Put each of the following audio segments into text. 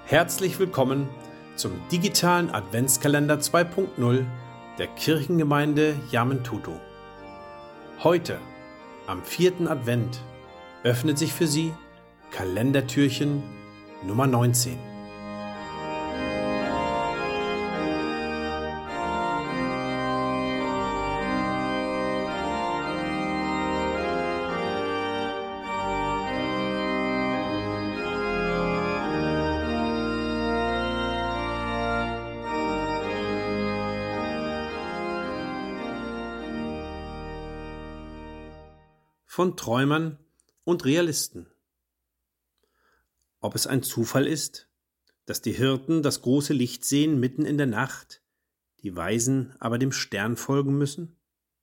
Herzlich willkommen zum digitalen Adventskalender 2.0 der Kirchengemeinde Jammen-Tutu. Heute, am 4. Advent, öffnet sich für Sie Kalendertürchen Nummer 19. Von Träumern und Realisten. Ob es ein Zufall ist, dass die Hirten das große Licht sehen mitten in der Nacht, die Weisen aber dem Stern folgen müssen?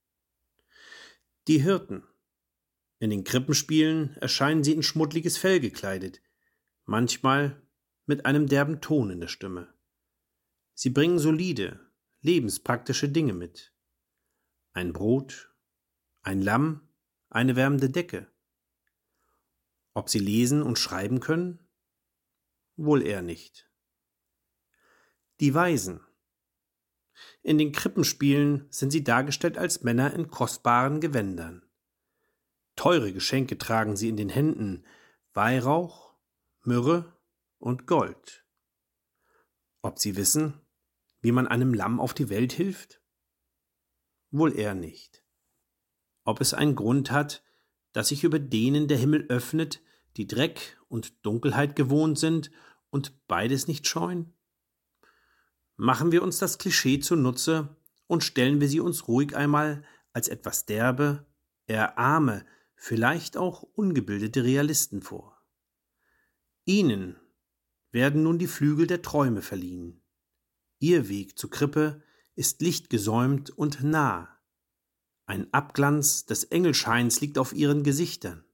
Die Hirten. In den Krippenspielen erscheinen sie in schmuddliges Fell gekleidet, manchmal mit einem derben Ton in der Stimme. Sie bringen solide, lebenspraktische Dinge mit. Ein Brot, ein Lamm, eine wärmende Decke. Ob sie lesen und schreiben können? Wohl eher nicht. Die Weisen. In den Krippenspielen sind sie dargestellt als Männer in kostbaren Gewändern. Teure Geschenke tragen sie in den Händen, Weihrauch, Myrrhe und Gold. Ob sie wissen, wie man einem Lamm auf die Welt hilft? Wohl eher nicht. Ob es einen Grund hat, dass sich über denen der Himmel öffnet, die Dreck und Dunkelheit gewohnt sind und beides nicht scheuen? Machen wir uns das Klischee zunutze und stellen wir sie uns ruhig einmal als etwas derbe, eher arme, vielleicht auch ungebildete Realisten vor. Ihnen werden nun die Flügel der Träume verliehen. Ihr Weg zur Krippe ist lichtgesäumt und nah. Ein Abglanz des Engelscheins liegt auf ihren Gesichtern.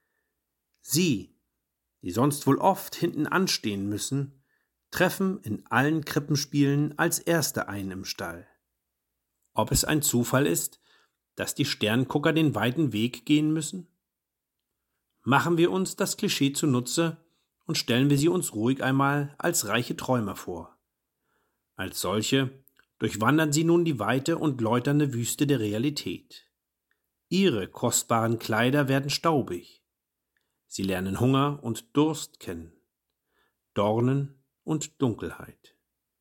Sie, die sonst wohl oft hinten anstehen müssen, treffen in allen Krippenspielen als Erste ein im Stall. Ob es ein Zufall ist, dass die Sterngucker den weiten Weg gehen müssen? Machen wir uns das Klischee zunutze und stellen wir sie uns ruhig einmal als reiche Träumer vor. Als solche durchwandern sie nun die weite und läuternde Wüste der Realität. Ihre kostbaren Kleider werden staubig. Sie lernen Hunger und Durst kennen, Dornen und Dunkelheit.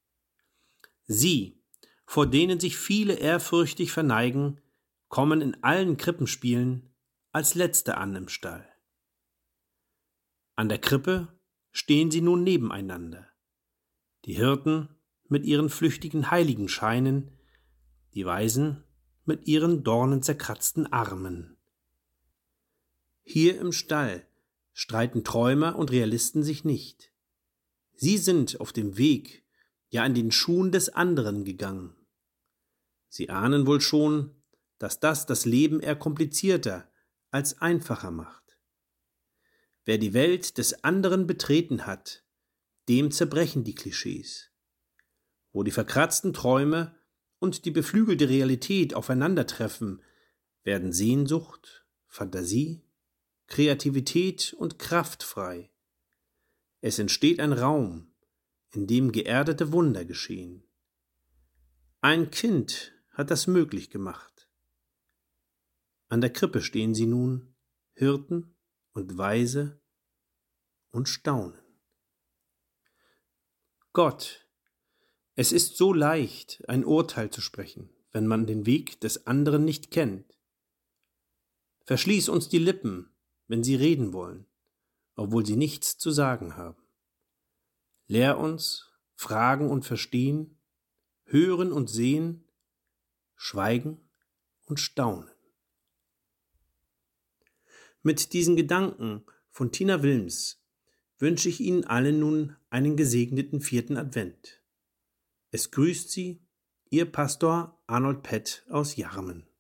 Sie, vor denen sich viele ehrfürchtig verneigen, kommen in allen Krippenspielen als Letzte an im Stall. An der Krippe stehen sie nun nebeneinander. Die Hirten mit ihren flüchtigen Heiligenscheinen, die Weisen mit ihren dornenzerkratzten Armen. Hier im Stall streiten Träumer und Realisten sich nicht. Sie sind auf dem Weg, ja in den Schuhen des anderen gegangen. Sie ahnen wohl schon, dass das Leben eher komplizierter als einfacher macht. Wer die Welt des anderen betreten hat, dem zerbrechen die Klischees. Wo die verkratzten Träume und die beflügelte Realität aufeinandertreffen, werden Sehnsucht, Fantasie, Kreativität und Kraft frei. Es entsteht ein Raum, in dem geerdete Wunder geschehen. Ein Kind hat das möglich gemacht. An der Krippe stehen sie nun, Hirten und Weise, und staunen. Gott, es ist so leicht, ein Urteil zu sprechen, wenn man den Weg des anderen nicht kennt. Verschließ uns die Lippen, wenn sie reden wollen, obwohl sie nichts zu sagen haben. Lehr uns fragen und verstehen, hören und sehen, schweigen und staunen. Mit diesen Gedanken von Tina Wilms wünsche ich Ihnen allen nun einen gesegneten 4. Advent. Es grüßt Sie, Ihr Pastor Arnold Pett aus Jarmen.